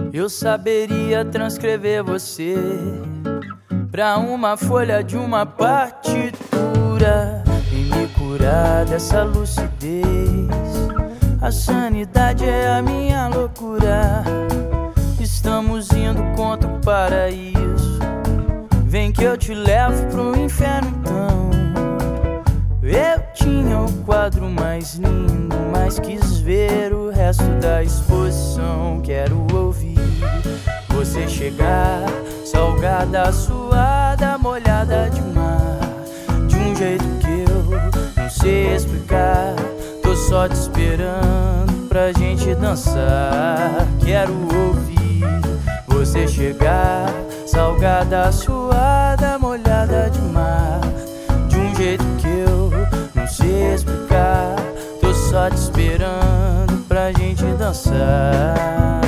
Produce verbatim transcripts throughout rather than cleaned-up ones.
Eu saberia transcrever você pra uma folha de uma partitura e me curar dessa lucidez. A sanidade é a minha loucura. Estamos indo contra o paraíso. Vem que eu te levo pro inferno então. Eu tinha o quadro mais lindo, mas quis ver o resto da exposição. Quero ouvir você chegar, salgada, suada, molhada de mar, de um jeito que eu não sei explicar. Tô só te esperando pra gente dançar. Quero ouvir você chegar, salgada, suada, molhada de mar, de um jeito que eu não sei explicar. Tô só te esperando pra gente dançar.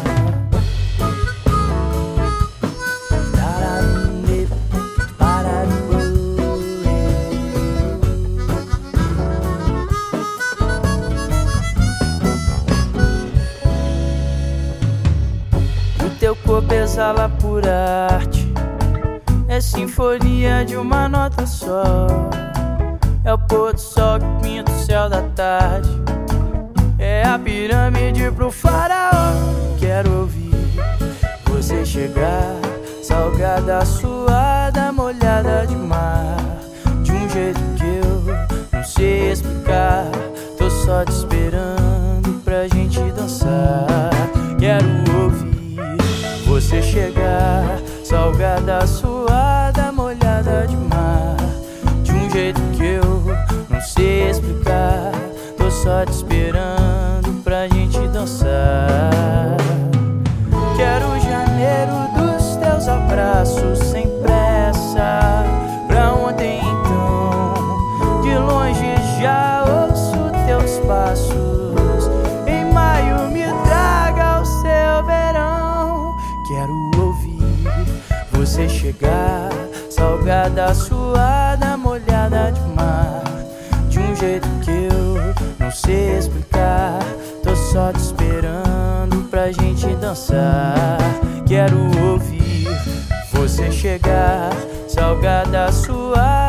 Teu corpo exala por arte, é sinfonia de uma nota só. É o pôr do sol que pinta o céu da tarde, é a pirâmide pro faraó. Quero ouvir você chegar, salgada, suada, molhada de mar, de um jeito que eu não sei explicar. Tô só te esperando pra gente dançar. Quero ouvir você chegar, salgada, suada, molhada de mar, de um jeito que eu não sei explicar. Tô só te esperando pra gente dançar. Quero o janeiro dos teus abraços sem pressa. Pra ontem então, de longe já ouço teus passos. Em maio me traga o seu verão. Quero ouvir você chegar, salgada, suada, molhada de mar, de um jeito que eu não sei explicar. Tô só te esperando pra gente dançar. Quero ouvir você chegar, salgada, suada,